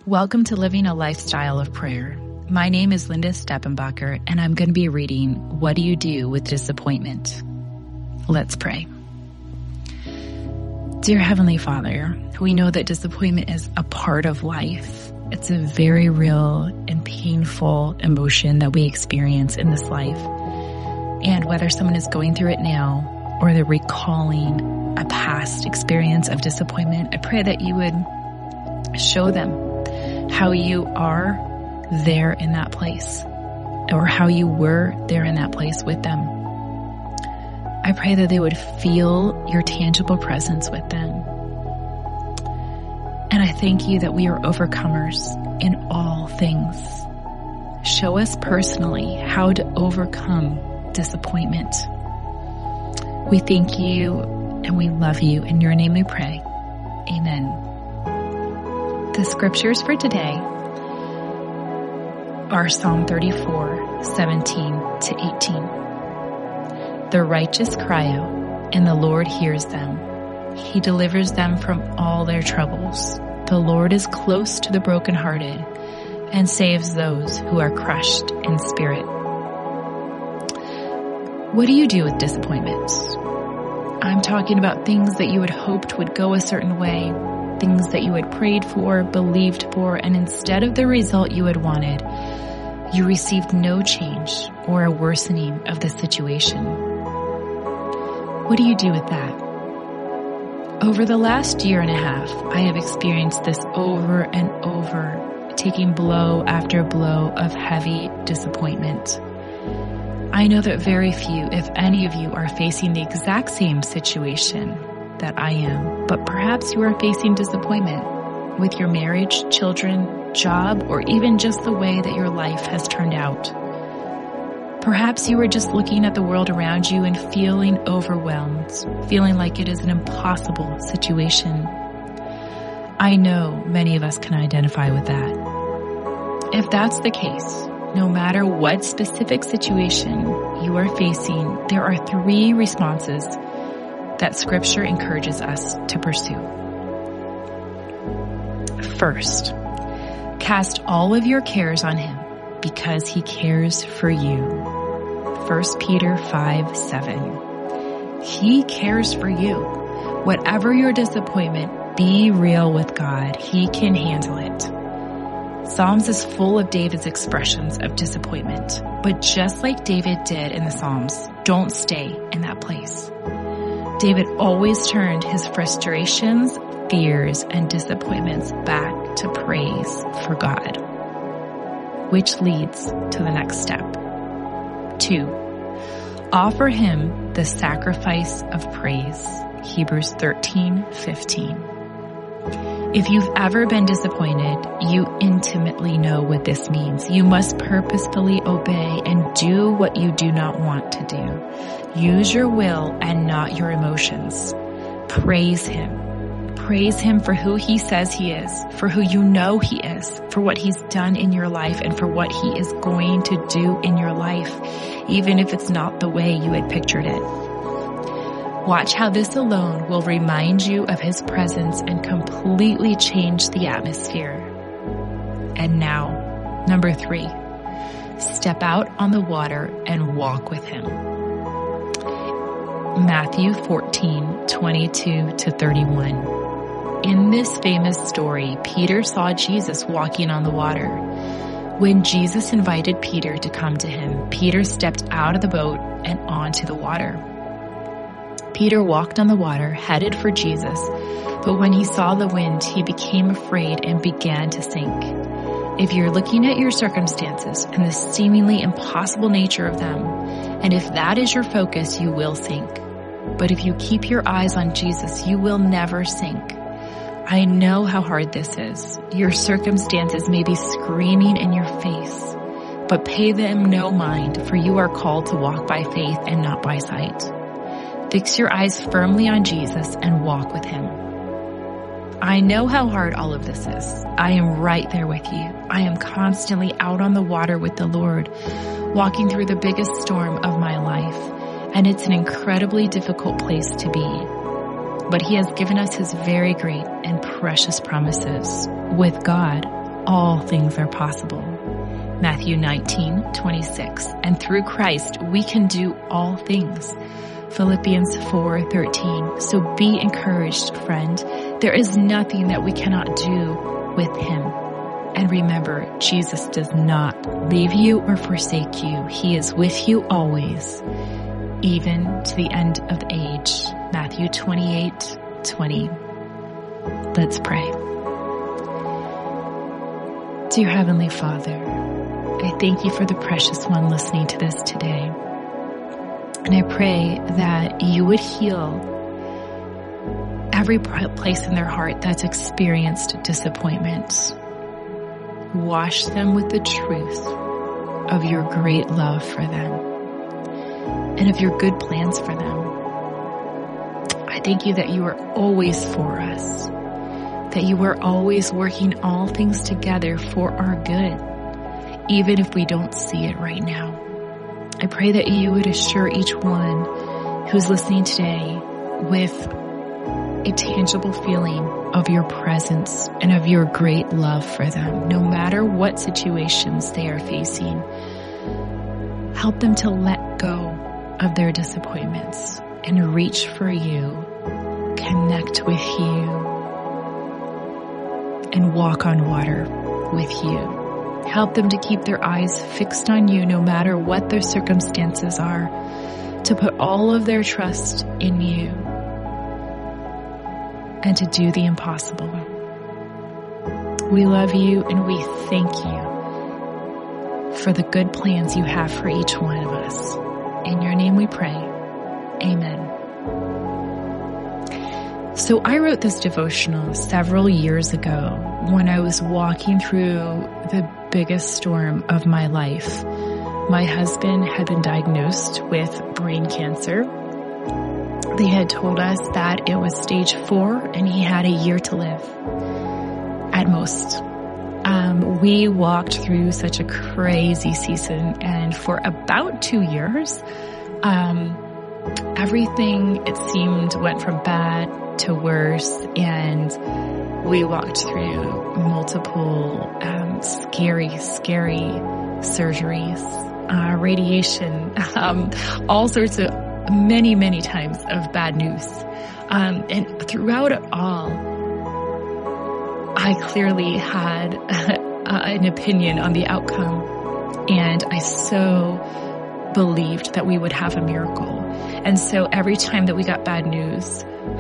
Welcome to Living a Lifestyle of Prayer. My name is Linda Steppenbacher, and I'm going to be reading What Do You Do with Disappointment? Let's pray. Dear Heavenly Father, we know that disappointment is a part of life. It's a very real and painful emotion that we experience in this life. And whether someone is going through it now or they're recalling a past experience of disappointment, I pray that you would show them how you are there in that place, or how you were there in that place with them. I pray that they would feel your tangible presence with them. And I thank you that we are overcomers in all things. Show us personally how to overcome disappointment. We thank you and we love you. In your name we pray. Amen. The scriptures for today are Psalm 34, 17 to 18. The righteous cry out, and the Lord hears them. He delivers them from all their troubles. The Lord is close to the brokenhearted and saves those who are crushed in spirit. What do you do with disappointments? I'm talking about things that you had hoped would go a certain way, things that you had prayed for, believed for, and instead of the result you had wanted, you received no change or a worsening of the situation. What do you do with that? Over the last year and a half, I have experienced this over and over, taking blow after blow of heavy disappointment. I know that very few, if any of you, are facing the exact same situation that I am, but perhaps you are facing disappointment with your marriage, children, job, or even just the way that your life has turned out. Perhaps you are just looking at the world around you and feeling overwhelmed, feeling like it is an impossible situation. I know many of us can identify with that. If that's the case, no matter what specific situation you are facing, there are 3 responses that Scripture encourages us to pursue. First, cast all of your cares on Him because He cares for you. 1 Peter 5:7. He cares for you. Whatever your disappointment, be real with God. He can handle it. Psalms is full of David's expressions of disappointment, but just like David did in the Psalms, don't stay in that place. David always turned his frustrations, fears, and disappointments back to praise for God, which leads to the next step. 2, offer Him the sacrifice of praise. Hebrews 13:15. If you've ever been disappointed, you intimately know what this means. You must purposefully obey and do what you do not want to do. Use your will and not your emotions. Praise Him. Praise Him for who He says He is, for who you know He is, for what He's done in your life, and for what He is going to do in your life, even if it's not the way you had pictured it. Watch how this alone will remind you of His presence and completely change the atmosphere. And now, number 3, step out on the water and walk with Him. Matthew 14:22 to 31. In this famous story, Peter saw Jesus walking on the water. When Jesus invited Peter to come to Him, Peter stepped out of the boat and onto the water. Peter walked on the water, headed for Jesus, but when he saw the wind, he became afraid and began to sink. If you're looking at your circumstances and the seemingly impossible nature of them, and if that is your focus, you will sink. But if you keep your eyes on Jesus, you will never sink. I know how hard this is. Your circumstances may be screaming in your face, but pay them no mind, for you are called to walk by faith and not by sight. Fix your eyes firmly on Jesus and walk with Him. I know how hard all of this is. I am right there with you. I am constantly out on the water with the Lord, walking through the biggest storm of my life, and it's an incredibly difficult place to be. But He has given us His very great and precious promises. With God, all things are possible. Matthew 19:26. And through Christ, we can do all things. Philippians 4:13. So be encouraged, friend. There is nothing that we cannot do with him. And remember, Jesus does not leave you or forsake you. He is with you always, even to the end of the age. Matthew 28:20. Let's pray. Dear Heavenly Father, I thank you for the precious one listening to this today. And I pray that you would heal every place in their heart that's experienced disappointment. Wash them with the truth of your great love for them and of your good plans for them. I thank you that you are always for us, that you are always working all things together for our good, even if we don't see it right now. I pray that you would assure each one who's listening today with a tangible feeling of your presence and of your great love for them, no matter what situations they are facing. Help them to let go of their disappointments and reach for you, connect with you, and walk on water with you. Help them to keep their eyes fixed on you no matter what their circumstances are, to put all of their trust in you, and to do the impossible. We love you and we thank you for the good plans you have for each one of us. In your name we pray. Amen. So I wrote this devotional several years ago when I was walking through the biggest storm of my life. My husband had been diagnosed with brain cancer. They had told us that it was stage 4 and he had a year to live at most. We walked through such a crazy season, and for about 2 years, everything, it seemed, went from bad to worse, and we walked through multiple scary surgeries, radiation, all sorts of many times of bad news. And throughout it all, I clearly had an opinion on the outcome, and I so believed that we would have a miracle. And so every time that we got bad news,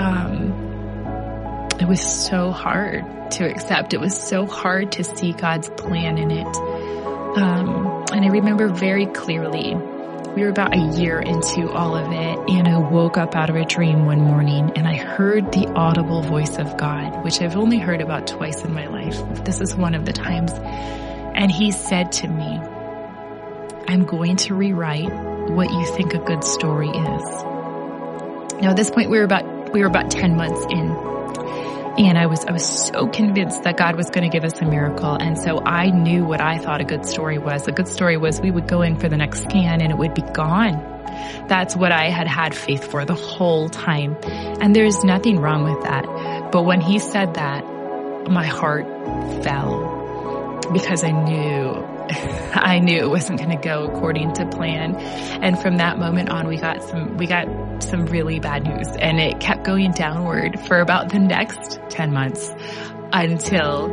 it was so hard to accept. It was so hard to see God's plan in it. And I remember very clearly, we were about a year into all of it, and I woke up out of a dream one morning and I heard the audible voice of God, which I've only heard about twice in my life. This is one of the times. And he said to me, I'm going to rewrite what you think a good story is. Now at this point we were about 10 months in. And I was so convinced that God was going to give us a miracle. And so I knew what I thought a good story was. A good story was we would go in for the next scan and it would be gone. That's what I had faith for the whole time. And there's nothing wrong with that. But when he said that, my heart fell because I knew it wasn't going to go according to plan. And from that moment on, we got some really bad news, and it kept going downward for about the next 10 months until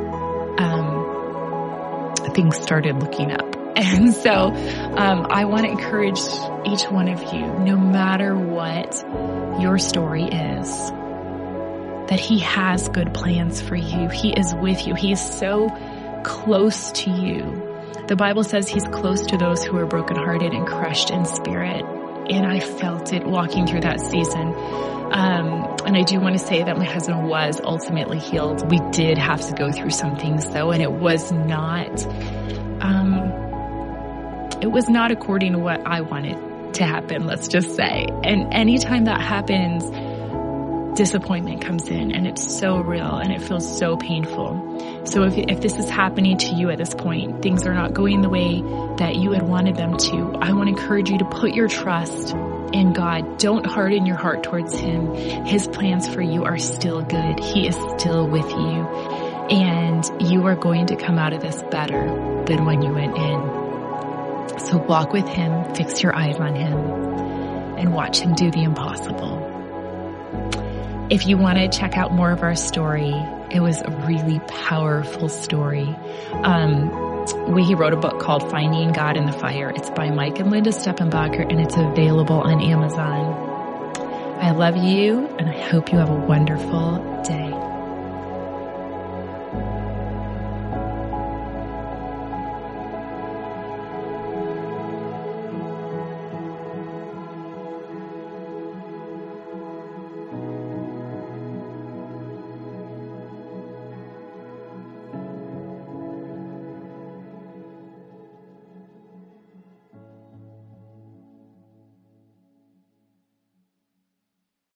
things started looking up. And so I want to encourage each one of you, no matter what your story is, that he has good plans for you. He is with you. He is so close to you. The Bible says he's close to those who are brokenhearted and crushed in spirit. And I felt it walking through that season. And I do want to say that my husband was ultimately healed. We did have to go through some things though, and it was not according to what I wanted to happen, let's just say. And anytime that happens, disappointment comes in, and it's so real and it feels so painful. So if this is happening to you at this point, things are not going the way that you had wanted them to, I want to encourage you to put your trust in God. Don't harden your heart towards him. His plans for you are still good. He is still with you. And you are going to come out of this better than when you went in. So walk with him, fix your eyes on him, and watch him do the impossible. If you want to check out more of our story, it was a really powerful story. He wrote a book called Finding God in the Fire. It's by Mike and Linda Steppenbacher, and it's available on Amazon. I love you, and I hope you have a wonderful day.